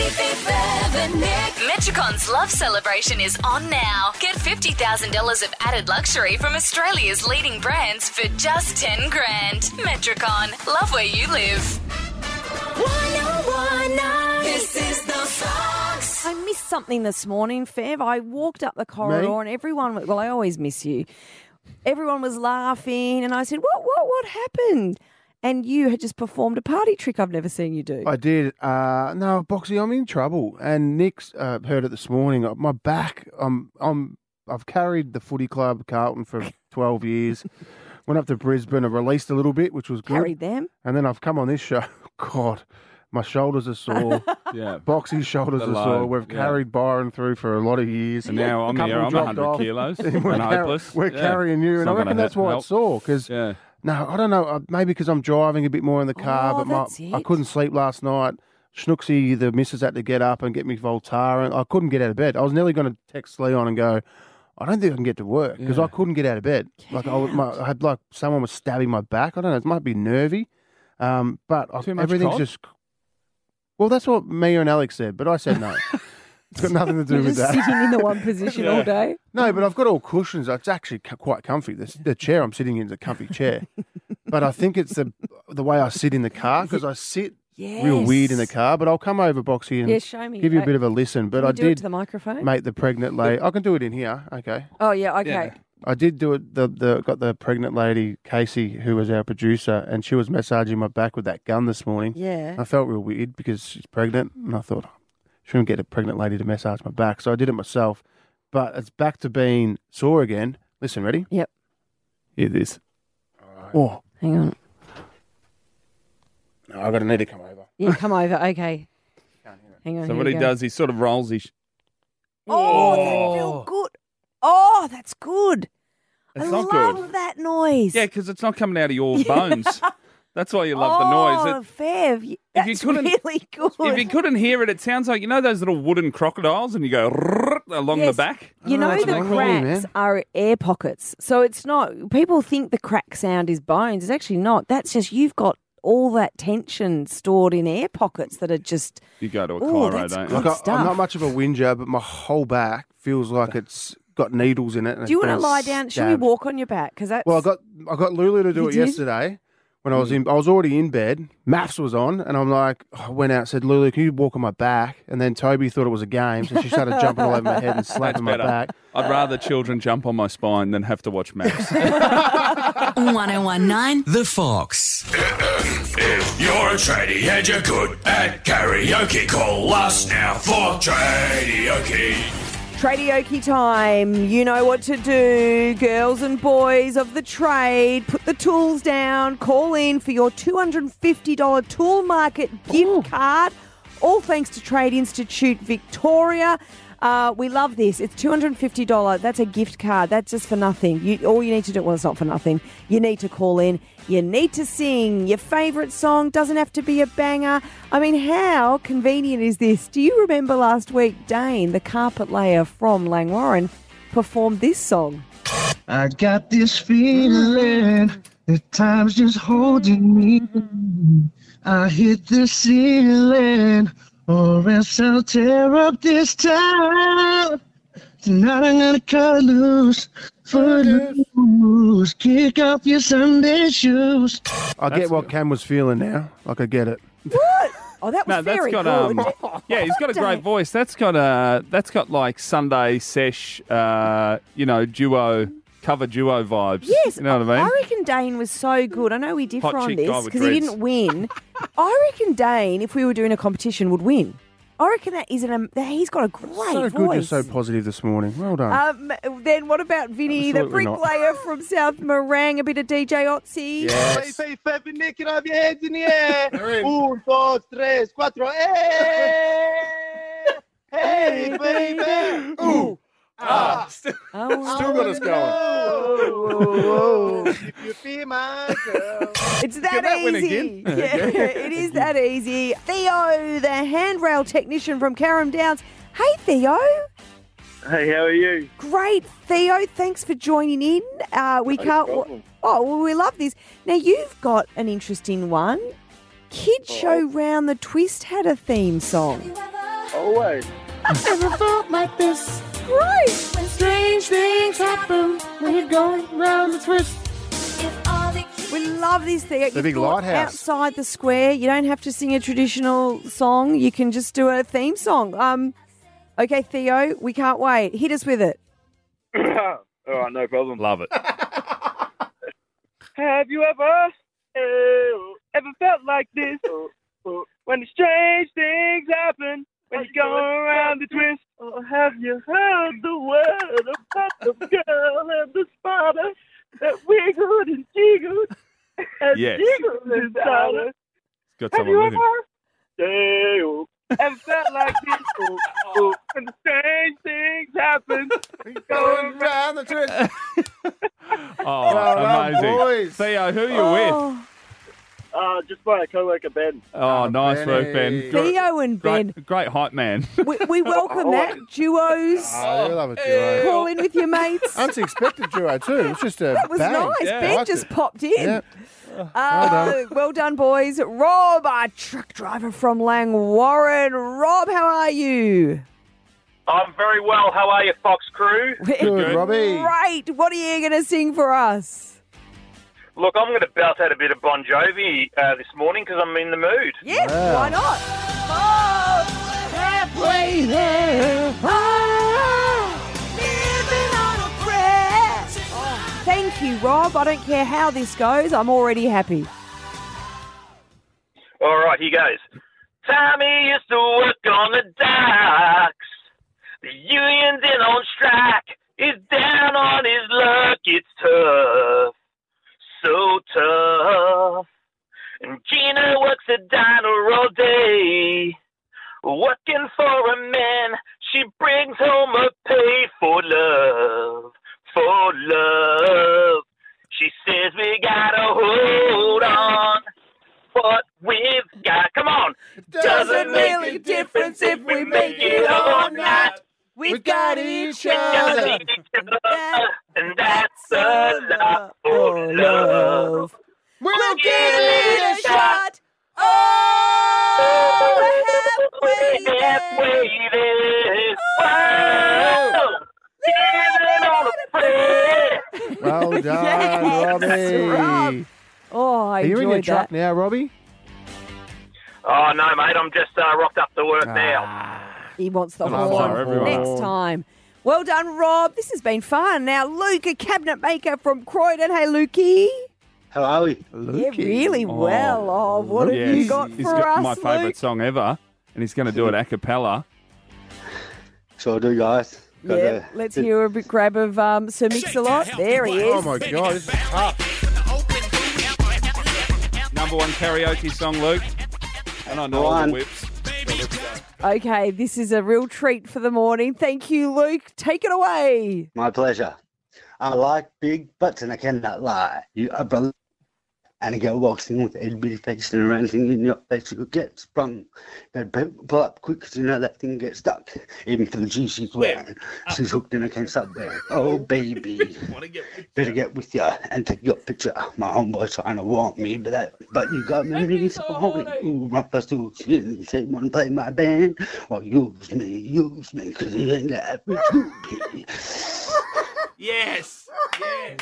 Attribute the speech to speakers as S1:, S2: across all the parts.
S1: Metrocon's Love Celebration is on now. Get $50,000 of added luxury from Australia's leading brands for just $10,000. Metrocon, love where you live.
S2: 1019. This is the Fox.
S3: I missed something this morning, Fev. I walked up the corridor and everyone, well, I always miss you. Everyone was laughing and I said, what happened? And you had just performed a party trick I've never seen you do.
S4: I did. No, Boxy, I'm in trouble. And Nick's heard it this morning. My back, I've carried the footy club, Carlton, for 12 years. Went up to Brisbane and released a little bit, which was good.
S3: Carried them.
S4: And then I've come on this show. God, my shoulders are sore.
S5: Yeah.
S4: Boxy's shoulders are sore. We've carried Byron through for a lot of years.
S5: And now I'm here. I'm 100 kilos and hopeless.
S4: We're carrying you. And I reckon that's why it's sore. Because, no, I don't know. Maybe because I'm driving a bit more in the car. But I couldn't sleep last night. Schnooksy, the missus, had to get up and get me Voltaren. I couldn't get out of bed. I was nearly going to text Leon and go, I don't think I can get to work because I couldn't get out of bed. Like I had like someone was stabbing my back. I don't know. It might be nervy. But everything's just... Well, that's what Mia and Alex said, but I said no. It's got nothing to do with that.
S3: Sitting in the one position all day.
S4: No, but I've got all cushions. It's actually quite comfy. The chair I'm sitting in is a comfy chair. But I think it's the way I sit in the car because I sit real weird in the car. But I'll come over, Boxy, and
S3: show me.
S4: give you a bit of a listen. But I
S3: do it
S4: did
S3: to the microphone?
S4: make the pregnant lady. I can do it in here. Okay.
S3: Oh, yeah, okay.
S5: Yeah.
S4: I did do it. Got the pregnant lady, Casey, who was our producer, and she was massaging my back with that gun this morning.
S3: Yeah.
S4: I felt real weird because she's pregnant, and I thought, shouldn't get a pregnant lady to massage my back, so I did it myself. But it's back to being sore again. Listen, ready?
S3: Yep.
S5: Hear this.
S4: Right. Oh,
S3: hang on.
S4: No, I'm gonna need to come over.
S3: Yeah, come over. Okay.
S4: Can't hear it.
S3: Hang on.
S5: So what he does, he sort of rolls his...
S3: Oh, that felt good. Oh, that's good.
S5: It's
S3: I
S5: not
S3: love
S5: good.
S3: that noise.
S5: Yeah, because it's not coming out of your bones. That's why you love the noise.
S3: Oh, Fev, that's really good.
S5: If you couldn't hear it, it sounds like, you know those little wooden crocodiles and you go along the back?
S3: You know the cracks are air pockets. So it's not, people think the crack sound is bones. It's actually not. That's just you've got all that tension stored in air pockets that are just...
S5: You go to a chiro, don't you?
S4: I'm not much of a whinger, but my whole back feels like it's got needles in it. And
S3: do you want to lie down? Should we walk on your back? Because that's...
S4: Well, I got Lulu to do it yesterday. When I was already in bed, maths was on, and I'm like, I went out and said, Lulu, can you walk on my back? And then Toby thought it was a game, so she started jumping all over my head and slapping my back.
S5: I'd rather children jump on my spine than have to watch maths.
S2: 1019
S6: The Fox.
S7: If you're a tradie and you're good at karaoke, call us now for karaoke.
S3: Tradioke time. You know what to do. Girls and boys of the trade, put the tools down. Call in for your $250 Tool Market gift card. All thanks to Trade Institute Victoria. We love this. It's $250. That's a gift card. That's just for nothing. All you need to do, well, it's not for nothing. You need to call in. You need to sing. Your favourite song doesn't have to be a banger. I mean, how convenient is this? Do you remember last week, Dane, the carpet layer from Langwarrin, performed this song?
S8: I got this feeling that time's just holding me. I hit the ceiling, or else I'll tear up this town. Tonight I'm gonna cut loose, footloose, kick off your Sunday shoes.
S4: I get what Cam was feeling now. Like I get it.
S3: What? Oh, that was very good.
S5: Yeah, he's got a great voice. That's got like Sunday sesh, duo. Cover duo vibes.
S3: Yes,
S5: you know what I mean?
S3: I reckon Dane was so good. I know we differ
S5: Hot
S3: on
S5: chick
S3: this
S5: guy with
S3: because he
S5: dreads.
S3: didn't win. I reckon Dane, if we were doing a competition, would win. I reckon he's got a great
S4: So
S3: voice.
S4: good you're so positive this morning. Well done.
S3: Then what about Vinny, the
S4: Absolutely not.
S3: bricklayer from South Morang, a bit of DJ Otzi?
S4: Yes.
S8: Hey, Fef and Nick, can I have your hands in the air? 1, 2, 3, 4, hey! Hey, baby!
S4: Ooh.
S5: Still
S4: got us going.
S8: Whoa. If you be my girl.
S3: It's that,
S5: that win
S3: easy.
S5: again?
S3: Yeah, it is that easy. Theo, the handrail technician from Carrum Downs. Hey, Theo.
S9: Hey, how are you?
S3: Great, Theo. Thanks for joining in. We can't.
S9: problem.
S3: Well, we love this. Now you've got an interesting one. Kid Show Round the Twist had a theme song.
S9: always.
S4: Never felt like this.
S3: Right.
S4: When strange things happen, when you're going round the twist.
S3: We love this thing.
S4: The big lighthouse.
S3: Outside the square, you don't have to sing a traditional song. You can just do a theme song. Okay, Theo, we can't wait. Hit us with it.
S9: All right, no problem.
S5: Love it.
S9: Have you ever felt like this? When the strange things happen, when you go around the twist. Or have you heard the word about the girl and the spider that wiggled and jiggled and
S5: Yes.
S9: jiggled inside her?
S5: Got
S9: Have
S5: someone
S9: you
S5: with him.
S9: ever felt like this? When the strange things happen, when you go
S4: Going
S9: around.
S4: round the twist.
S5: Oh,
S4: Well done,
S5: amazing.
S4: boys.
S5: Theo, who are you with?
S9: Just by a co-worker, Ben.
S5: Oh, nice
S4: Benny.
S5: work, Ben.
S3: Theo and Ben.
S5: Great hype man.
S3: We welcome that. Duos.
S4: Oh, you love it, duo.
S3: Call in with your mates.
S4: Unexpected duo too. It's just a
S3: That was
S4: bang.
S3: nice.
S5: Yeah.
S3: Ben
S4: Liked
S3: just
S4: it.
S3: popped in.
S4: Yeah.
S3: Well done, boys. Rob, our truck driver from Langwarren. Rob, how are you?
S9: I'm very well. How are you, Fox crew?
S4: Good, Robbie.
S3: Great. What are you going to sing for us?
S9: Look, I'm going to belt out a bit of Bon Jovi this morning because I'm in the mood.
S3: Yeah,
S4: Wow.
S3: why not? Oh, halfway there. Living on a prayer. Oh, thank you, Rob. I don't care how this goes. I'm already happy.
S9: All right, here goes. Tommy used to work on the docks. The union's in on strike. He's down on his luck. It's tough. So tough. And Gina works a diner all day. Working for a man. She brings home a pay for love. For love. She says we gotta hold on. What we've got. Come on.
S3: Doesn't make a difference if we make it or not. We've got each other.
S9: And that's a lot for love.
S3: We'll give it a shot. Oh, we're halfway there.
S9: Wow. Living on a prayer.
S4: Well done,
S3: Yes,
S4: Robbie.
S3: Rob. Oh, I
S4: Are you in your
S3: enjoyed
S4: truck
S3: that.
S4: now, Robbie?
S9: Oh, no, mate. I'm just rocked up to work
S4: Ah.
S9: now.
S3: He wants the
S5: Another
S3: horn
S5: for everyone.
S3: next time. Well done, Rob. This has been fun. Now, Luke, a cabinet maker from Croydon. Hey, Lukey.
S8: How are we?
S3: Yeah, really well. Oh, what have you
S5: Yes.
S3: got
S5: He's
S3: for
S5: got
S3: us,
S5: my favourite
S3: Luke?
S5: song ever, and he's going to do it a cappella.
S8: Sure do, guys. Got
S3: Yeah,
S8: the-
S3: let's hear a bit grab of Sir Mix-a-Lot. There he
S4: Oh
S3: is.
S4: my God, this is tough.
S5: Number one karaoke song, Luke. And I know all the whips.
S3: Okay, this is a real treat for the morning. Thank you, Luke. Take it away.
S8: My pleasure. I like big butts and I cannot lie. You are brother. And a girl walks in with a bitty face and anything in your face, you'll get sprung. Better pull up quick because you know that thing gets stuck. Even for the G she's wearing. She's hooked and I can't stop there. Oh, baby. Better get with ya and take your picture. My homeboy's trying to want me, but you got me so horny. Ooh, my first two kids say, wanna play my band? Well, use me, because it ain't the average groupie.
S5: Yes. Yes.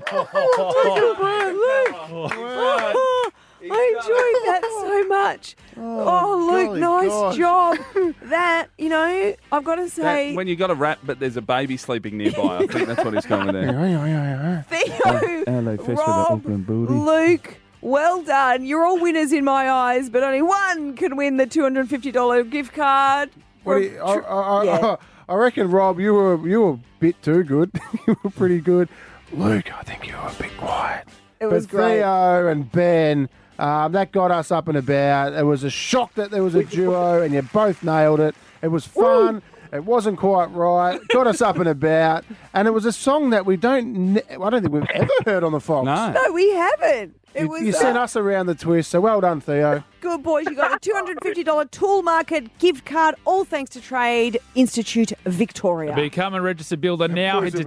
S3: I enjoyed that so much. Oh, Luke,
S4: golly
S3: nice
S4: gosh.
S3: job. That, you know, I've got to say,
S5: When you got a rap, but there's a baby sleeping nearby, I think that's what he's going with there.
S3: Theo,
S5: LA Fest with the
S3: Rob,
S5: open booty.
S3: Luke, well done. You're all winners in my eyes, but only one can win the $250 gift card.
S4: What do you,
S3: Yeah.
S4: I reckon, Rob, you were a bit too good. You were pretty good. Luke, I think you were a bit quiet.
S3: It was
S4: but
S3: great.
S4: Theo and Ben, that got us up and about. It was a shock that there was a duo, and you both nailed it. It was fun. It wasn't quite right. Got us up and about, and it was a song that I don't think we've ever heard on the Fox.
S5: No.
S3: No, we haven't.
S4: You sent us around the twist, so well done, Theo.
S3: Good boys, you got a $250 Tool Market gift card, all thanks to Trade Institute Victoria.
S6: Become a registered builder now. Head to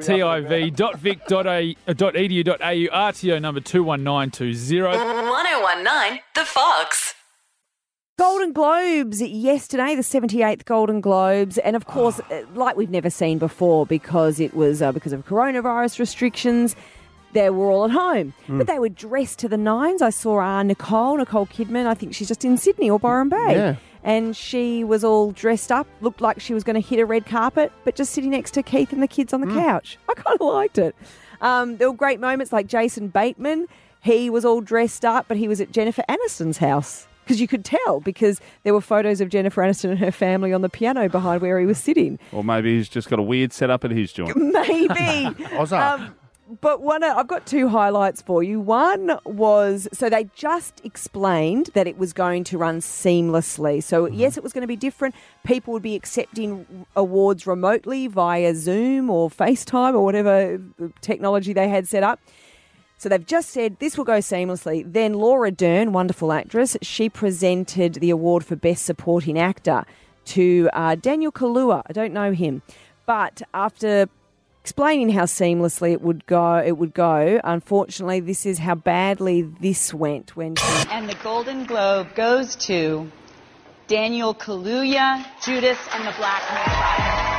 S6: tiv.vic.edu.au, RTO number 21920.
S1: 1019 The Fox.
S3: Golden Globes yesterday, the 78th Golden Globes. And, of course, like we've never seen before because it was because of coronavirus restrictions, they were all at home. But they were dressed to the nines. I saw Nicole Kidman. I think she's just in Sydney or Byron Bay.
S4: Yeah.
S3: And she was all dressed up, looked like she was going to hit a red carpet, but just sitting next to Keith and the kids on the couch. I kind of liked it. There were great moments like Jason Bateman. He was all dressed up, but he was at Jennifer Aniston's house. Because you could tell, because there were photos of Jennifer Aniston and her family on the piano behind where he was sitting.
S5: Or maybe he's just got a weird setup at his joint.
S3: Maybe. But I've got two highlights for you. One was, so they just explained that it was going to run seamlessly. So, yes, it was going to be different. People would be accepting awards remotely via Zoom or FaceTime or whatever technology they had set up. So they've just said this will go seamlessly. Then Laura Dern, wonderful actress, she presented the award for Best Supporting Actor to Daniel Kaluuya. I don't know him. But after explaining how seamlessly it would go, unfortunately, this is how badly this went.
S10: And the Golden Globe goes to Daniel Kaluuya, Judas and the Black Messiah.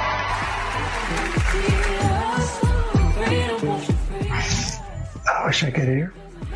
S8: I wish I could hear.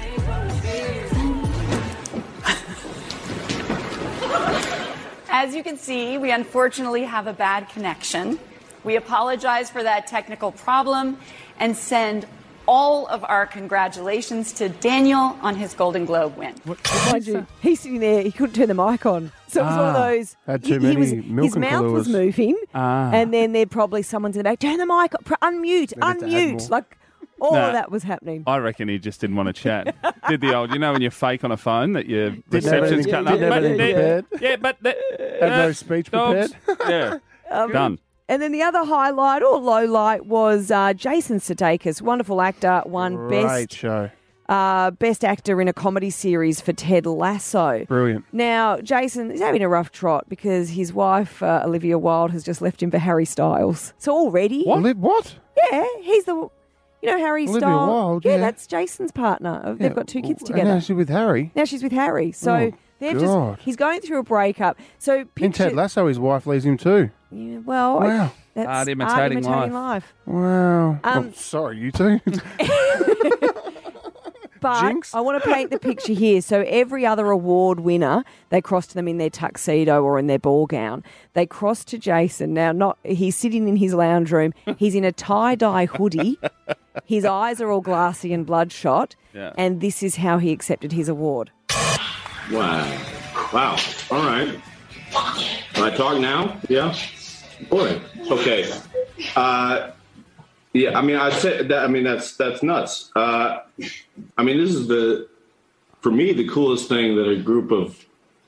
S10: As you can see, we unfortunately have a bad connection. We apologize for that technical problem and send all of our congratulations to Daniel on his Golden Globe win.
S3: Mind you, he's sitting there, he couldn't turn the mic on. So it was one of those.
S4: Had too many milk
S3: his
S4: and
S3: mouth was
S4: Kaluuyas.
S3: moving, and then there'd probably someone's in the back, turn the mic, unmute. Like, all of that was happening.
S5: I reckon he just didn't want to chat. Did the old, when you fake on a phone that your reception's cutting up.
S4: Had no speech prepared.
S5: Yeah, done.
S3: And then the other highlight or low light was Jason Sudeikis, wonderful actor, won
S4: Great show.
S3: Best Actor in a Comedy Series for Ted Lasso.
S4: Brilliant.
S3: Now, Jason is having a rough trot because his wife, Olivia Wilde, has just left him for Harry Styles. So already...
S4: What?
S3: Yeah, he's the... Harry
S4: Olivia
S3: Styles.
S4: Wilde,
S3: yeah,
S4: yeah.
S3: that's Jason's partner. They've got two kids
S4: And
S3: together.
S4: now she's with Harry.
S3: So they're
S4: God.
S3: he's going through a breakup. So
S4: In Ted Lasso, his wife leaves him too.
S3: Yeah, well,
S4: Wow.
S3: that's
S5: Art imitating
S3: life.
S4: Wow. Sorry, you two.
S3: But
S4: Jinx.
S3: I want to paint the picture here. So every other award winner, they crossed them in their tuxedo or in their ball gown. They crossed to Jason. Now, he's sitting in his lounge room. He's in a tie-dye hoodie. His eyes are all glassy and bloodshot.
S5: Yeah.
S3: And this is how he accepted his award.
S11: Wow. All right. Can I talk now? Yeah? Boy. Okay. Yeah, I'd say that, that's nuts. This is for me, the coolest thing that a group of,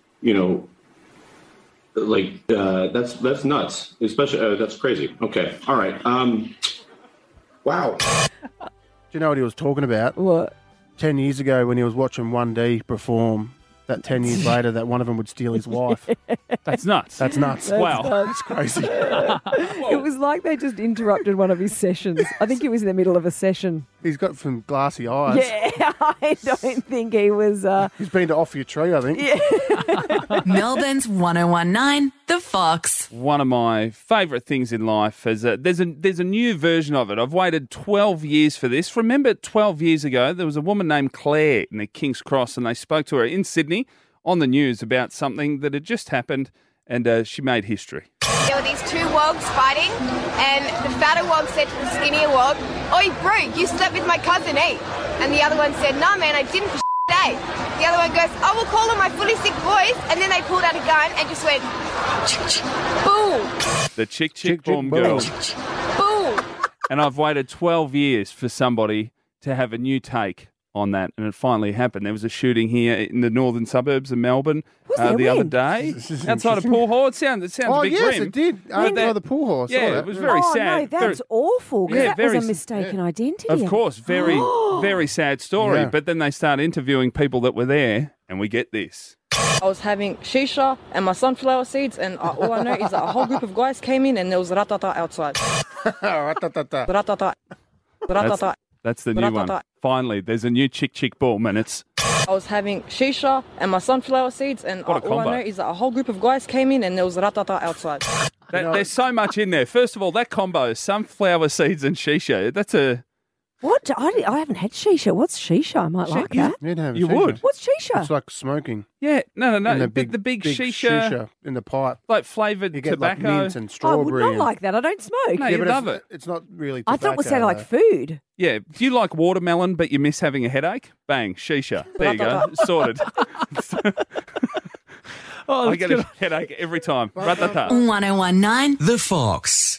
S11: that's nuts. Especially, that's crazy. Okay. All right. Wow.
S4: Do you know what he was talking about?
S3: What?
S4: 10 years ago when he was watching 1D perform, that 10 years later that one of them would steal his wife.
S5: That's nuts.
S4: That's nuts.
S5: Wow.
S4: That's crazy.
S3: It was like they just interrupted one of his sessions. I think he was in the middle of a session.
S4: He's got some glassy eyes.
S3: Yeah, I don't think he was...
S4: He's been to Off Your Tree, I think.
S3: Yeah.
S1: Melbourne's 1019, The Fox.
S5: One of my favourite things in life is there's a new version of it. I've waited 12 years for this. Remember 12 years ago, there was a woman named Claire in the King's Cross and they spoke to her in Sydney on the news about something that had just happened and she made history.
S12: There were these two wogs fighting, and the fatter wog said to the skinnier wog, "Oi, bro, you slept with my cousin, eh?" And the other one said, "Nah, man, I didn't for eh?" The other one goes, "I will call on my fully sick boys," and then they pulled out a gun and just went, boom.
S5: The chick boom girl.
S12: Boom.
S5: And I've waited 12 years for somebody to have a new take on that, and it finally happened. There was a shooting here in the northern suburbs of Melbourne the other day, outside of Pool Hall. It sounds a bit
S4: yes,
S5: grim.
S4: it did. By the Pool Hall. I saw
S5: Yeah,
S4: that.
S5: it was very sad.
S3: No, that's awful, because that was a mistaken identity.
S5: Of course, very, very sad story.
S4: Yeah.
S5: But then they start interviewing people that were there, and we get this.
S13: I was having shisha and my sunflower seeds, and all I know is that a whole group of guys came in and there was ratata outside.
S4: Ratata.
S13: Ratata. Ratata.
S5: That's the new one. Finally, there's a new chick boom, and it's...
S13: I was having shisha and my sunflower seeds, and
S5: What a
S13: all I
S5: combo.
S13: know is that a whole group of guys came in and there was ratata outside.
S5: There's so much in there. First of all, that combo, sunflower seeds and shisha, that's a...
S3: What? I haven't had shisha. What's shisha? I might like that.
S4: You'd have
S5: You
S4: shisha.
S5: would.
S3: What's shisha?
S4: It's like smoking.
S5: Yeah, no.
S4: In the
S5: The
S4: big,
S5: big
S4: big
S5: shisha,
S4: in the pipe.
S5: like flavoured
S4: You get like
S5: tobacco.
S4: mint and
S3: I would
S4: strawberry.
S3: not
S4: and-
S3: like that. I don't smoke.
S5: No,
S4: Yeah,
S5: you
S4: but
S5: love
S4: it's,
S5: it.
S4: it's not really
S3: I
S4: tobacco.
S3: thought it sounded like
S4: though.
S3: food.
S5: Yeah. Do you like watermelon, but you miss having a headache? Bang, shisha. There you go. Sorted.
S6: Oh,
S5: I get a headache every time. Ratata.
S2: 1019 The Fox.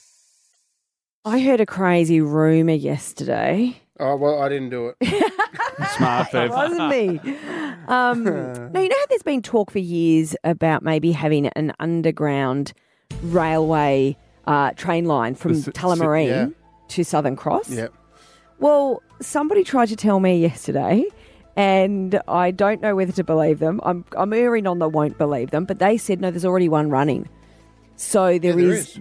S3: I heard a crazy rumour yesterday.
S4: Oh, well, I didn't do it.
S5: Smart,
S3: It
S5: Fev.
S3: wasn't me. Now, you know how there's been talk for years about maybe having an underground railway train line from Tullamarine
S4: yeah.
S3: to Southern Cross?
S4: Yep.
S3: Well, somebody tried to tell me yesterday, and I don't know whether to believe them. I'm erring on the won't believe them, but they said, no, there's already one running. So there is.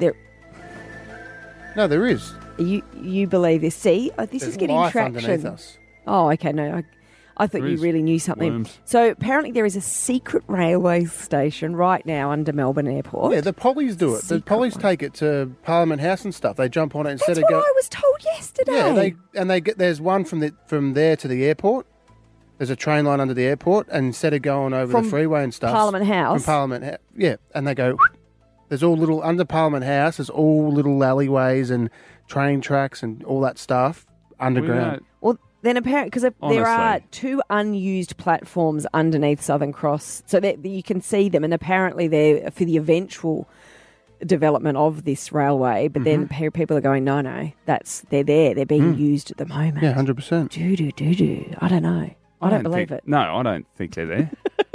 S4: No, there is.
S3: You believe this. See, this
S4: There's
S3: is getting
S4: life
S3: traction.
S4: underneath us.
S3: Oh, okay, no. I thought
S5: There
S3: you
S5: is
S3: really knew something.
S5: worms.
S3: So apparently there is a secret railway station right now under Melbourne Airport.
S4: Yeah, the pollies do it. The pollies take it to Parliament House and stuff. They jump on it instead
S3: That's
S4: of
S3: what
S4: go.
S3: I was told yesterday.
S4: Yeah, they get. There's one from there to the airport. There's a train line under the airport, and instead of going over
S3: From
S4: the freeway and stuff,
S3: Parliament House?
S4: from Parliament, yeah, and they go. There's all little under Parliament House. There's all little alleyways and train tracks and all that stuff underground.
S3: Well, then apparently, because there are
S4: Honestly.
S3: 2 unused platforms underneath Southern Cross, so that you can see them, and apparently they're for the eventual development of this railway. But then people are going, no, they're there. They're being used at the moment.
S4: Yeah, 100%.
S3: Do. I don't know. I don't believe
S5: think,
S3: it.
S5: No, I don't think they're there.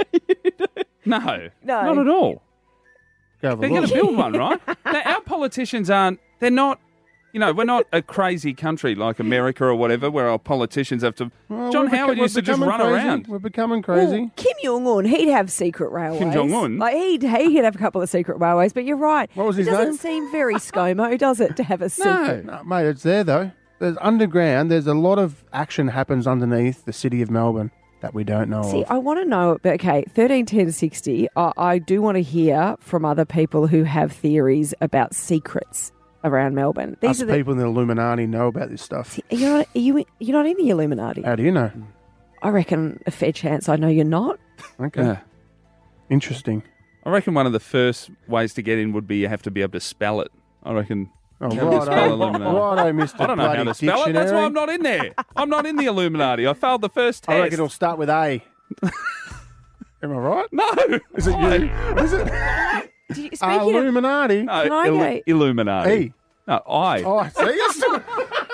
S5: No,
S3: No.
S5: not at all.
S4: Go have a
S5: They're going
S4: look.
S5: to build one, right? Now, our politicians they're not, we're not a crazy country like America or whatever where our politicians have to.
S4: Well,
S5: John
S4: we're
S5: Howard
S4: we're
S5: used to just
S4: becoming
S5: run
S4: crazy.
S5: around.
S4: We're becoming crazy.
S3: Well, Kim Jong-un, he'd have secret railways.
S5: Kim Jong-un?
S3: Like, he'd have a couple of secret railways, but you're right.
S4: What was his
S3: It doesn't
S4: name?
S3: seem very ScoMo, does it, to have a secret?
S4: No, mate, it's there though. There's underground. There's a lot of action happens underneath the city of Melbourne that we don't know
S3: See,
S4: of.
S3: I want to know, but okay, 13, 10, 60, I do want to hear from other people who have theories about secrets around Melbourne.
S4: Us people in the Illuminati know about this stuff.
S3: You're not in the Illuminati.
S4: How do you know?
S3: I reckon a fair chance I know you're not.
S4: Okay.
S5: Yeah.
S4: Interesting.
S5: I reckon one of the first ways to get in would be you have to be able to spell it. I reckon.
S4: Oh,
S5: you have to spell
S4: righto.
S5: Illuminati.
S4: Righto, Mr.
S5: I don't know how
S4: Bloody
S5: to spell it. That's why
S4: Dictionary.
S5: I'm not in there. I'm not in the Illuminati. I failed the first
S4: I reckon
S5: test.
S4: it'll start with A. Am I right?
S5: No.
S4: Is it you? Is it?
S3: Speaking of,
S4: Illuminati.
S5: No,
S3: Can I go-
S5: Illuminati.
S4: E.
S5: No, I.
S4: Oh, see? It's still-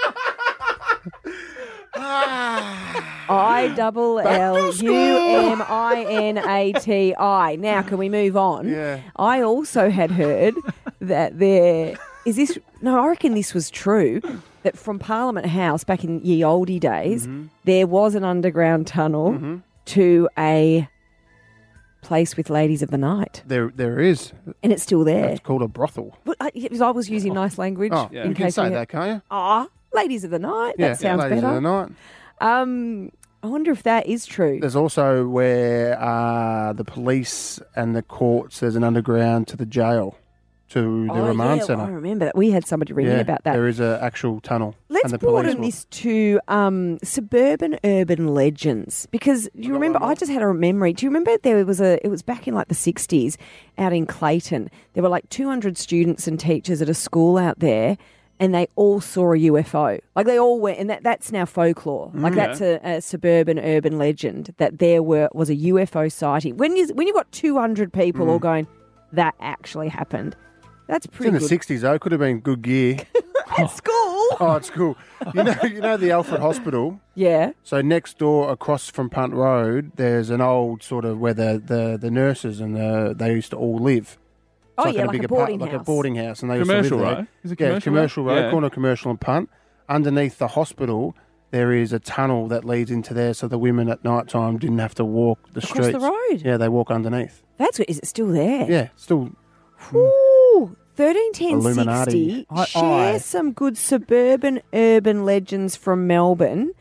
S3: ILLUMINATI. Now, can we move on?
S4: Yeah.
S3: I also had heard that there is this. No, I reckon this was true. That from Parliament House back in ye oldie days, there was an underground tunnel to a place with ladies of the night,
S4: There is.
S3: and it's still there.
S4: It's called a brothel.
S3: But I was using nice language.
S4: Oh,
S3: in
S4: you can
S3: case
S4: say
S3: we
S4: that, can't you?
S3: Ladies of the night.
S4: Yeah,
S3: That sounds
S4: ladies
S3: better.
S4: of the night.
S3: I wonder if that is true.
S4: There's also where the police and the courts, there's an underground to the jail, to the remand
S3: I
S4: centre.
S3: remember that. We had somebody ring in about that.
S4: There is an actual tunnel.
S3: Let's
S4: and the police
S3: broaden
S4: will-
S3: this to suburban urban legends, because do you remember? I just had a memory. Do you remember it was back in like the 60s out in Clayton. There were like 200 students and teachers at a school out there, and they all saw a UFO. Like they all went, and that's now folklore. Like that's a suburban urban legend that there was a UFO sighting. When you've got 200 people all going, that actually happened. That's
S4: It's
S3: pretty
S4: in the
S3: good.
S4: 60s though. Could have been good gear.
S3: At school.
S4: Oh, it's cool. You know the Alfred Hospital.
S3: Yeah.
S4: So next door, across from Punt Road, there's an old sort of where the nurses and they used to all live.
S3: Oh,
S4: It's
S3: yeah, like
S4: big
S3: a boarding
S4: like
S3: house.
S4: a boarding house, and they
S5: Commercial
S4: used to live
S5: Road?
S4: there.
S5: Is it
S4: Yeah,
S5: Commercial
S4: Commercial
S5: Road?
S4: Road,
S5: Yeah.
S4: corner Commercial and Punt. Underneath the hospital, there is a tunnel that leads into there, so the women at night time didn't have to walk the
S3: Across the
S4: streets.
S3: road?
S4: Yeah, they walk underneath.
S3: That's good. Is it still there?
S4: Yeah, still.
S3: Ooh, 131060.
S4: Illuminati.
S3: Share some good suburban urban legends from Melbourne.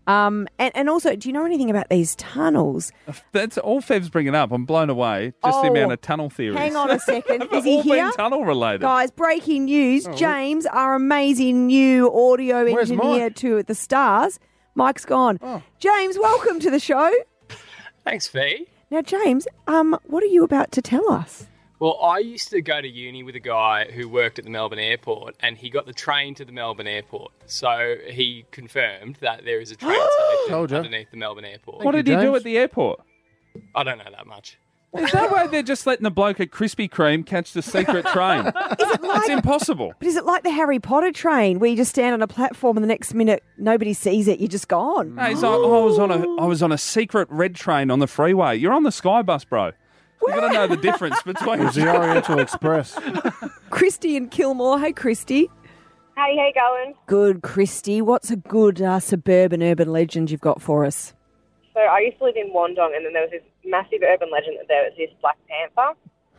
S3: And also, do you know anything about these tunnels?
S5: That's all Fev's bringing up. I'm blown away. Just the amount of tunnel theories.
S3: Hang on a second. Is he
S5: all
S3: here?
S5: been tunnel related.
S3: Guys, breaking news. James, our amazing new audio
S4: Where's
S3: engineer
S4: Mike?
S3: to The Stars. Mike's gone.
S4: Oh.
S3: James, welcome to the show.
S14: Thanks, Fee.
S3: Now, James, what are you about to tell us?
S14: Well, I used to go to uni with a guy who worked at the Melbourne airport, and he got the train to the Melbourne airport. So he confirmed that there is a train station underneath the Melbourne airport.
S5: What did he do at the airport?
S14: I don't know that much.
S5: Is that why they're just letting the bloke at Krispy Kreme catch the secret train? It's impossible.
S3: But is it like the Harry Potter train where you just stand on a platform and the next minute nobody sees it, you're just gone?
S5: No, he's like, I was on a secret red train on the freeway. You're on the Skybus, bro. You've got to know the difference between...
S4: It was the Oriental Express.
S3: Christy in Kilmore. Hey, Christy.
S15: Hey, how you going?
S3: Good, Christy. What's a good suburban urban legend you've got for us?
S15: So I used to live in Wandong, and then there was this massive urban legend that there was this Black Panther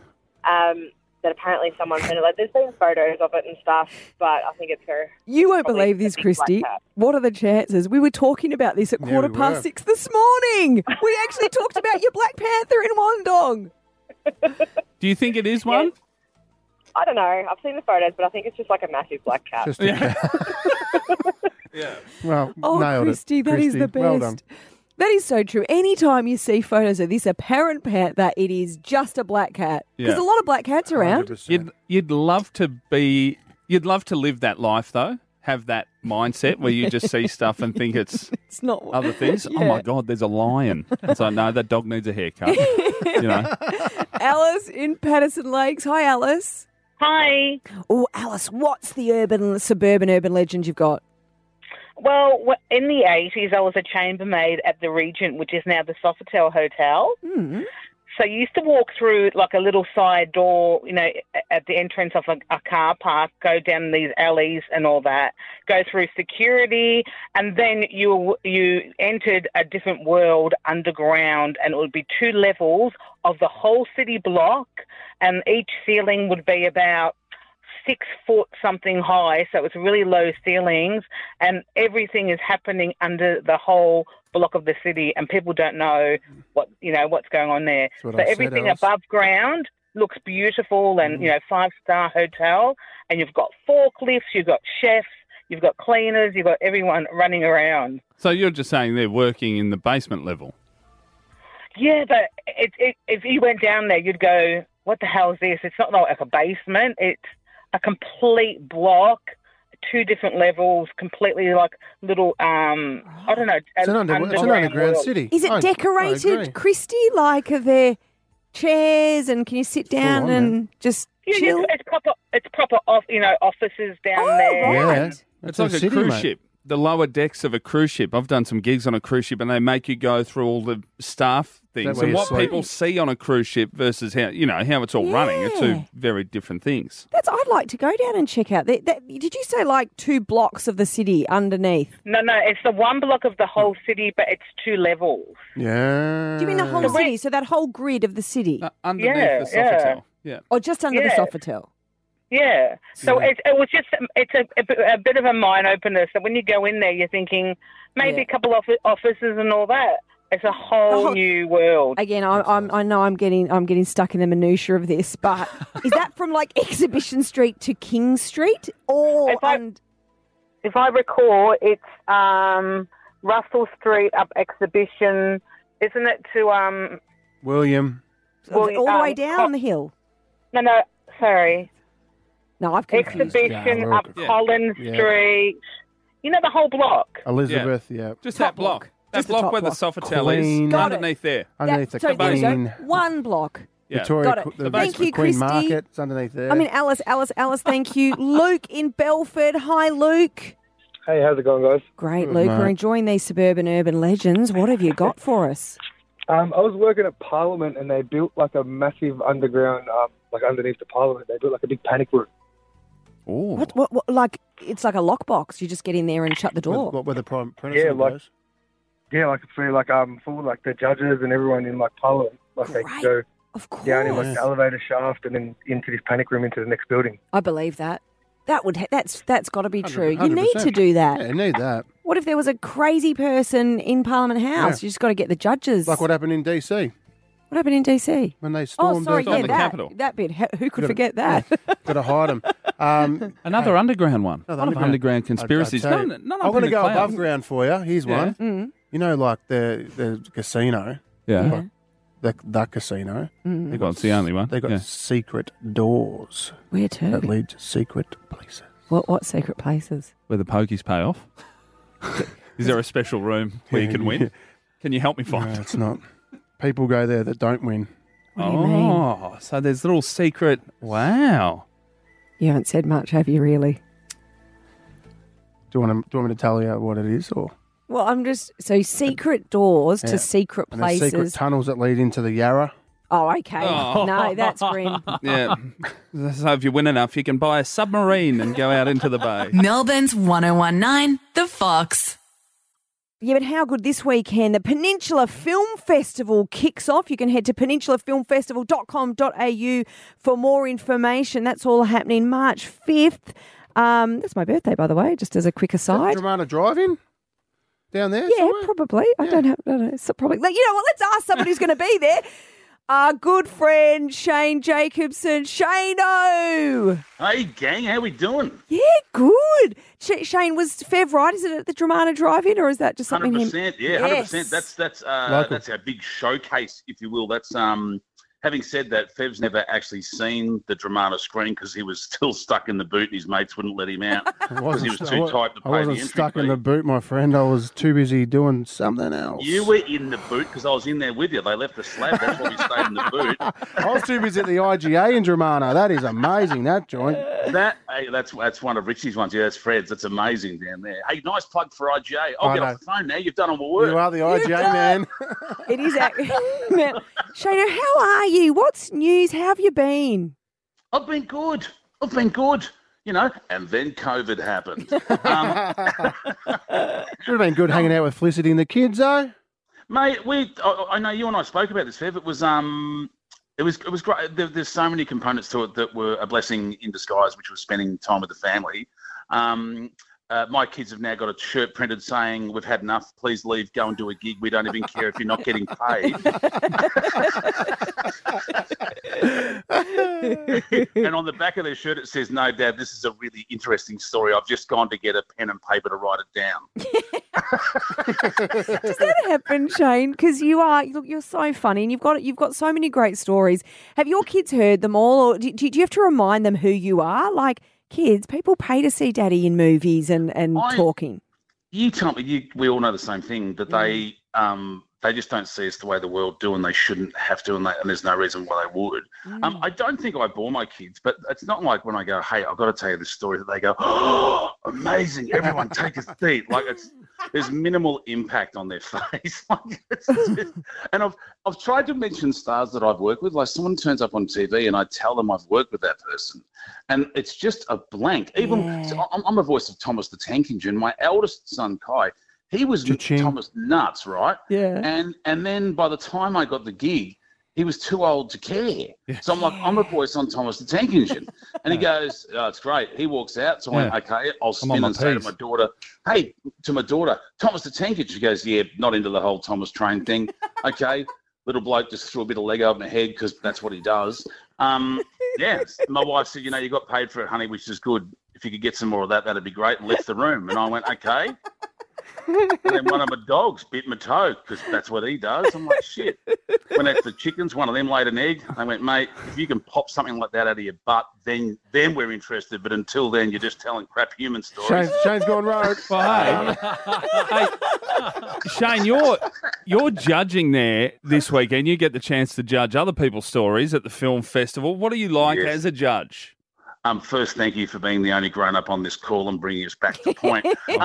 S15: that apparently someone printed. Like, there's been photos of it and stuff, but I think it's her.
S3: You won't believe this, Christy. What are the chances? We were talking about this at 6:15 this morning. We actually talked about your Black Panther in Wandong.
S5: Do you think it is one?
S15: Yeah. I don't know. I've seen the photos, but I think it's just like a massive black cat.
S4: Just a cat.
S5: Yeah.
S4: Well,
S3: Oh,
S4: nailed
S3: Christy,
S4: it.
S3: that is
S4: Christy,
S3: the best.
S4: Well done.
S3: That is so true. Anytime you see photos of this apparent panther, it is just a black cat. Because
S5: Yeah.
S3: a lot of black cats around.
S4: 100%.
S5: You'd love to live that life though. Have that mindset where you just see stuff and think it's
S3: not
S5: other things. Oh
S3: Yeah.
S5: my God, there's a lion. It's like, no, that dog needs a haircut. You know.
S3: Alice in Patterson Lakes. Hi, Alice.
S16: Hi.
S3: Oh, Alice, what's the suburban urban legend you've got?
S16: Well, in the 80s, I was a chambermaid at the Regent, which is now the Sofitel Hotel.
S3: Mm.
S16: So you used to walk through like a little side door, you know, at the entrance of a car park, go down these alleys and all that, go through security, and then you entered a different world underground, and it would be 2 levels of the whole city block, and each ceiling would be about 6 foot something high, so it's really low ceilings, and everything is happening under the whole block of the city, and people don't know what's going on there.
S4: what
S16: So
S4: I said,
S16: everything
S4: Alice.
S16: above ground looks beautiful and 5-star hotel, and you've got forklifts, you've got chefs, you've got cleaners, you've got everyone running around.
S5: So you're just saying they're working in the basement level.
S16: Yeah, but if you went down there, you'd go, what the hell is this? It's not like a basement. It's a complete block, 2 different levels, completely like little, I don't know.
S4: It's an underground
S16: world.
S4: city.
S3: Is it
S4: I agree.
S3: decorated, Christy? Like, are there chairs and can you sit down
S4: on,
S3: and just
S16: Yeah,
S3: chill?
S16: it's proper offices down there.
S4: Yeah.
S5: It's like a
S4: city,
S5: cruise
S4: mate.
S5: ship. The lower decks of a cruise ship. I've done some gigs on a cruise ship, and they make you go through all the staff things
S4: where
S5: and
S4: you
S5: what
S4: sleep?
S5: people see on a cruise ship versus how it's all running. Are 2 very different things.
S3: I'd like to go down and check out. Did you say like 2 blocks of the city underneath?
S16: No, it's the 1 block of the whole city, but it's 2 levels.
S4: Yeah.
S3: Do you mean the whole city? So that whole grid of the city?
S5: Underneath the Sofitel. Yeah.
S3: Or just under the
S16: Yeah.
S3: Sofitel?
S16: Yeah. So it's a bit of a mind opener. So when you go in there, you're thinking maybe a couple of offices and all that. It's a whole new world.
S3: Again, I know I'm getting stuck in the minutiae of this, but is that from like Exhibition Street to King Street? Or
S16: If I recall, it's Russell Street up Exhibition, isn't it? To
S4: William.
S3: all the way down the hill?
S16: No, sorry.
S3: No, I've confused.
S16: Exhibition
S4: Yeah,
S16: up
S4: yeah.
S16: Collins
S4: Yeah.
S16: Street. You know the whole block.
S4: Elizabeth, yeah.
S5: Just that block. That
S3: Just the
S5: block
S3: top
S5: where the
S3: block.
S5: Sofitel
S4: Clean.
S5: is.
S3: Got it.
S5: Underneath there.
S4: Underneath the
S3: So there you
S4: Queen.
S3: go. 1 block.
S5: Yeah.
S4: Victoria,
S3: Got it.
S4: the
S3: Thank you,
S4: Queen
S3: Christy.
S4: Market. It's underneath there.
S3: I mean, Alice, thank you. Luke in Belford. Hi, Luke.
S17: Hey, how's it going, guys?
S3: Great,
S4: Good,
S3: Luke.
S4: mate.
S3: We're enjoying these suburban urban legends. What have you got for us?
S17: I was working at Parliament, and they built like a massive underground, like underneath the Parliament, they built like a big panic room.
S5: Oh.
S3: What, like, it's like a lockbox. You just get in there and shut the door.
S4: Where the prime
S17: Yeah, like
S4: goes.
S17: for full like the judges and everyone in like Parliament, like they could go
S3: Of
S17: down in like
S4: course.
S17: the elevator shaft and then into this panic room into the next building.
S3: I believe that. That's got to be true. You need to do that.
S4: Yeah, you need that.
S3: What if there was a crazy person in Parliament House?
S4: Yeah.
S3: You just got to get the judges.
S4: Like what happened in DC.
S3: What happened in DC?
S4: When they stormed the
S3: Capitol. That bit. Who could forget that?
S4: Got to hide them.
S5: Another underground one. A lot of underground conspiracies.
S4: I'm going to go above ground for you. Here's one.
S3: Mm.
S4: You know, like the casino.
S5: Yeah.
S4: The casino.
S3: Mm.
S5: Well, it's the only one.
S4: They've got secret doors.
S3: Where to?
S4: That lead to secret places.
S3: What secret places?
S5: Where the pokies pay off. Is there a special room where you can win? Can you help me find?
S4: No, it's not. People go there that don't win.
S3: What do you mean?
S5: Oh, so there's little secret. Wow.
S3: You haven't said much, have you, really?
S4: Do you want me to tell you what it is, or?
S3: Well, so secret doors to secret
S4: And there's
S3: places.
S4: secret tunnels that lead into the Yarra.
S3: Oh, okay.
S5: Oh.
S3: No, that's grim.
S5: Yeah. So if you win enough, you can buy a submarine and go out into the bay.
S2: Melbourne's 1019, The Fox.
S3: Yeah, but how good this weekend? The Peninsula Film Festival kicks off. You can head to peninsulafilmfestival.com.au for more information. That's all happening March 5th. That's my birthday, by the way, just as a quick aside.
S4: Dramana Drive-In? Down there?
S3: Yeah,
S4: somewhere?
S3: probably. I don't know. So probably. You know what? Let's ask someone who's going to be there. Our good friend Shane Jacobson. Shane-o!
S18: Hey, gang, how we doing?
S3: Yeah, good. Shane, was Fev right? Is it at the Dramana Drive-In, or is that just something?
S18: 100%, yeah,
S3: Yes.
S18: 100%. That's our big showcase, if you will. That's having said that, Fev's never actually seen the Dramana screen because he was still stuck in the boot and his mates wouldn't let him out because he was too tight to pay
S4: I
S18: the
S4: wasn't
S18: entry
S4: stuck
S18: fee.
S4: in the boot, my friend. I was too busy doing something else.
S18: You were in the boot because I was in there with you. They left the slab. That's why we stayed in the boot.
S4: I was too busy at the IGA in Dramana. That is amazing, that joint.
S18: That's one of Richie's ones. Yeah, that's Fred's. That's amazing down there. Hey, nice plug for IGA. I'll get off the phone now. You've done all my work.
S4: You are the IGA man.
S3: It is. Now, Shane, how are you? What's news? How have you been?
S18: I've been good. You know, and then COVID happened.
S4: Should have been good hanging out with Felicity and the kids, though.
S18: Mate, I know you and I spoke about this, Fev. It was great. There's so many components to it that were a blessing in disguise, which was spending time with the family. My kids have now got a shirt printed saying, "We've had enough. Please leave. Go and do a gig. We don't even care if you're not getting paid." And on the back of their shirt it says, "No, Dad, this is a really interesting story. I've just gone to get a pen and paper to write it down."
S3: Does that happen, Shane? Because you're so funny and you've got so many great stories. Have your kids heard them all, or do you have to remind them who you are? Like, kids, people pay to see Daddy in movies and talking.
S18: You tell me, we all know the same thing, that they just don't see us the way the world do, and they shouldn't have to, and there's no reason why they would. I don't think I bore my kids, but it's not like when I go, "Hey, I've got to tell you this story," that they go, "Oh, amazing, everyone take a seat." Like, there's minimal impact on their face. And I've tried to mention stars that I've worked with. Like, someone turns up on TV and I tell them I've worked with that person, and it's just a blank. Even so I'm a voice of Thomas the Tank Engine. My eldest son Kai, he was Thomas nuts, right?
S3: Yeah.
S18: And then by the time I got the gig, he was too old to care. Yeah. So I'm like, I'm a voice on Thomas the Tank Engine. And he goes, "Oh, it's great." He walks out. So I went, "Okay, I'll spin and say to my daughter, Thomas the Tank Engine." She goes, "Yeah, not into the whole Thomas Train thing." Okay. Little bloke just threw a bit of Lego over my head because that's what he does. Yeah. My wife said, "You know, you got paid for it, honey, which is good. If you could get some more of that, that'd be great." And left the room. And I went, "Okay." And then one of my dogs bit my toe because that's what he does. I'm like, shit. Went out to the chickens, one of them laid an egg. I went, "Mate, if you can pop something like that out of your butt, then we're interested. But until then, you're just telling crap human stories."
S4: Shane's gone rogue.
S5: Well, hey, Shane, you're judging there this weekend. You get the chance to judge other people's stories at the film festival. What are you like as a judge?
S18: First, thank you for being the only grown-up on this call and bringing us back to point.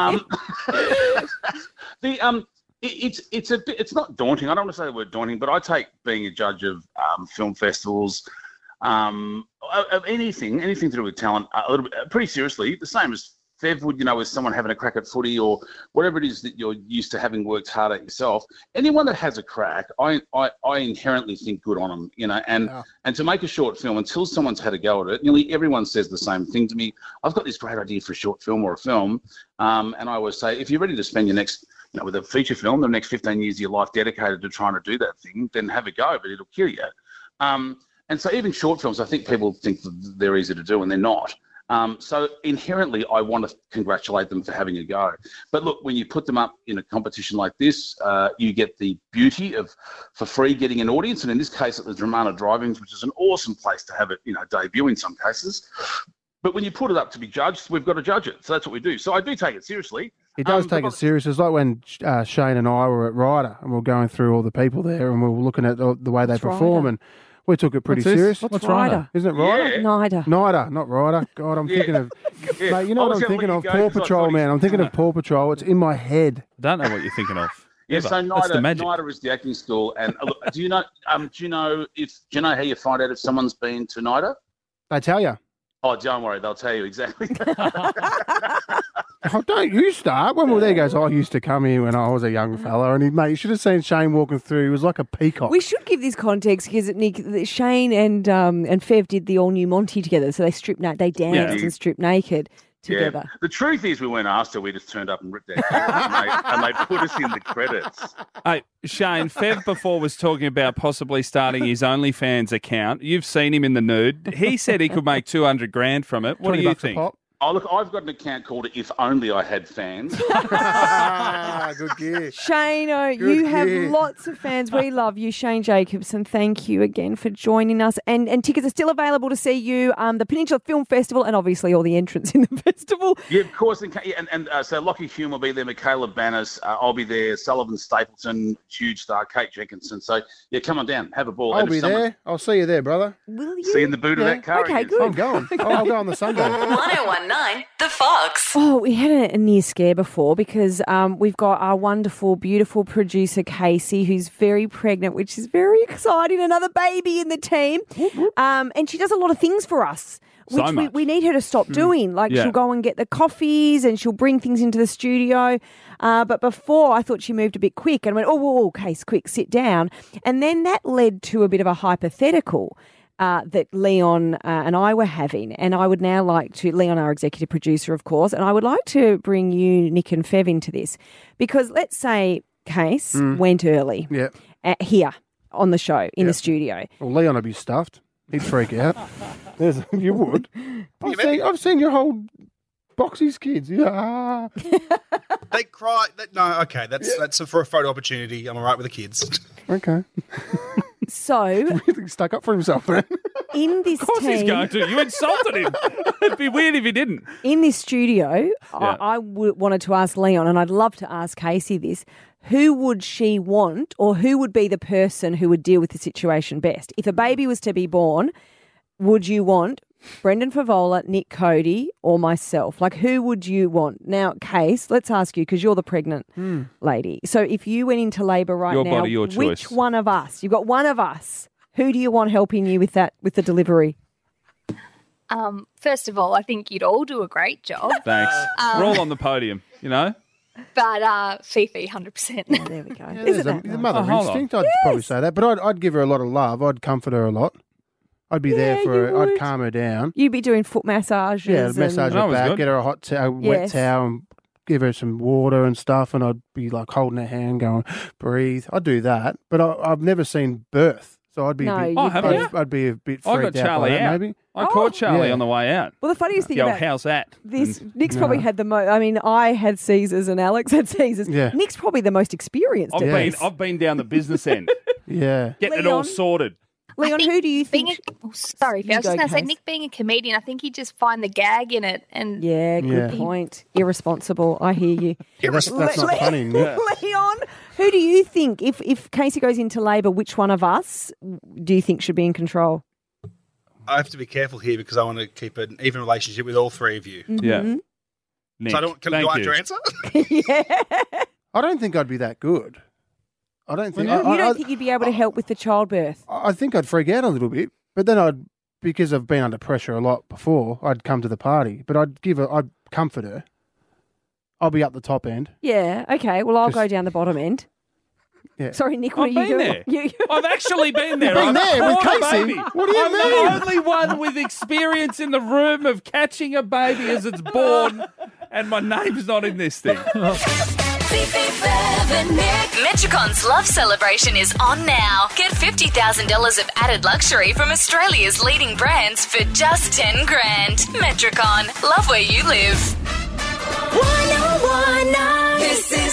S18: It's not daunting. I don't want to say the word daunting, but I take being a judge of film festivals, of anything to do with talent, a little bit pretty seriously. The same as Fev would, with someone having a crack at footy or whatever it is that you're used to having worked hard at yourself, anyone that has a crack, I inherently think good on them, and to make a short film, until someone's had a go at it, nearly everyone says the same thing to me. I've got this great idea for a short film or a film, and I always say, if you're ready to spend your next, with a feature film, the next 15 years of your life dedicated to trying to do that thing, then have a go, but it'll kill you. And so even short films, I think people think that they're easy to do, and they're not. So inherently, I want to congratulate them for having a go. But look, when you put them up in a competition like this, you get the beauty of, for free, getting an audience. And in this case, it was Romana Drive-Ins, which is an awesome place to have it, debut in some cases. But when you put it up to be judged, we've got to judge it. So that's what we do. So I do take it seriously.
S4: He does take it serious. It's like when Shane and I were at Ryder and we were going through all the people there and we were looking at the way they perform, and we took it pretty serious.
S3: What's Ryder?
S4: Isn't it Ryder?
S3: Yeah. Nida,
S4: not Ryder. God, I'm thinking of... Mate, you know what I'm thinking of? Paw Patrol, man. I'm thinking of Paw Patrol. It's in my head.
S5: Don't know what you're thinking of.
S18: Yeah,
S5: Ever.
S18: so
S5: That's the magic.
S18: NIDA is the acting school. And look, do you know how you find out if someone's been to NIDA?
S4: They tell you.
S18: Oh, don't worry, they'll tell you exactly.
S4: Oh, don't you start. Well, there he goes. I used to come here when I was a young fella, and mate, you should have seen Shane walking through. He was like a peacock.
S3: We should give this context because Nick, Shane and Fev did the all new Monty together, so they danced and stripped naked together.
S18: Yeah. The truth is, we weren't asked to. We just turned up and ripped our cameras, and they put us in the credits.
S5: Hey, Shane, Fev before was talking about possibly starting his OnlyFans account. You've seen him in the nude. He said he could make $200,000 from it. What do you think?
S18: Oh, look, I've got an account called If Only I Had Fans.
S4: Good gear.
S3: Shane, you have lots of fans. We love you. Shane Jacobson, thank you again for joining us. And tickets are still available to see you, the Peninsula Film Festival, and obviously all the entrants in the festival.
S18: Yeah, of course. And so Lockie Hume will be there, Michaela Bannis, I'll be there, Sullivan Stapleton, huge star, Kate Jenkinson. So, yeah, come on down, have a ball.
S4: I'll be there. I'll see you there, brother.
S3: Will you?
S18: See you in the boot of that car.
S3: Okay,
S18: again.
S3: good.
S4: I'm going. I'll go on the Sunday.
S2: 1019 The Fox.
S3: Oh, we had a near scare before because we've got our wonderful, beautiful producer, Casey, who's very pregnant, which is very exciting. Another baby in the team. And she does a lot of things for us, which we need her to stop doing. Like she'll go and get the coffees and she'll bring things into the studio. But before, I thought she moved a bit quick and went, oh, Case, quick, sit down. And then that led to a bit of a hypothetical that Leon and I were having. And I would now like to, Leon, our executive producer, of course, and I would like to bring you, Nick and Fev, into this. Because let's say Case went early here on the show, in the studio.
S4: Well, Leon would be stuffed. He'd freak out. You would. I've seen your whole Boxy's kids. Yeah.
S19: They cry. No, okay. That's for a photo opportunity. I'm all right with the kids.
S4: Okay.
S3: So
S4: really stuck up for himself, man.
S3: In this
S5: of course
S3: team,
S5: he's going to. You insulted him. It'd be weird if he didn't.
S3: In this studio, I wanted to ask Leon, and I'd love to ask Casey this. Who would she want, or who would be the person who would deal with the situation best? If a baby was to be born, would you want Brendan Favola, Nick Cody, or myself? Like, who would you want? Now, Case, let's ask you, because you're the pregnant lady. So if you went into labour right
S5: your
S3: now,
S5: body, your
S3: which
S5: choice.
S3: one of us? You've got one of us. Who do you want helping you with that, with the delivery?
S20: First of all, I think you'd all do a great job.
S5: Thanks. We're all on the podium, you know?
S20: But Fifi, 100%.
S3: Oh, there we go.
S4: Yeah, there's a mother instinct. I'd probably say that. But I'd give her a lot of love. I'd comfort her a lot. I'd be there for her. I'd calm her down.
S3: You'd be doing foot massages.
S4: Yeah, massage her back, get her a hot towel, wet towel, and give her some water and stuff. And I'd be like holding her hand, going, breathe. I'd do that. But I've never seen birth. So I'd be I'd be a bit freaked out by that, maybe.
S5: I caught Charlie on the way out.
S3: Well, the funniest thing about
S5: how's that?
S3: This, Nick's probably had the most. I mean, I had Caesars and Alex had Caesars.
S4: Yeah.
S3: Nick's probably the most experienced.
S5: I've been down the business end. Getting it all sorted.
S3: Leon, who do you think?
S20: Sorry, I was just going to say, Nick being a comedian, I think he'd just find the gag in it. And
S3: good point. Irresponsible. I hear you.
S4: That's not funny.
S3: Leon, who do you think, if Casey goes into labour, which one of us do you think should be in control?
S19: I have to be careful here because I want to keep an even relationship with all three of you.
S3: Mm-hmm.
S5: Yeah. Nick,
S19: so do I have to answer?
S4: I don't think I'd be that good. I don't think.
S3: You don't think you'd be able to help with the childbirth?
S4: I think I'd freak out a little bit, but then because I've been under pressure a lot before, I'd come to the party. But I'd comfort her. I'll be up the top end.
S3: Yeah, okay. Well, I'll go down the bottom end.
S4: Yeah.
S3: Sorry, Nick, what
S5: I've
S3: are you
S5: been
S3: doing?
S5: there. I've actually been there.
S4: You've been
S5: I've
S4: there with
S5: brought a
S4: Casey?
S5: baby.
S4: What do you
S5: I'm
S4: mean?
S5: the only one with experience in the room of catching a baby as it's born, and my name's not in this thing.
S1: Metricon's Love Celebration is on now. Get $50,000 of added luxury from Australia's leading brands for just $10,000. Metricon, love where you live.
S2: 1019. This is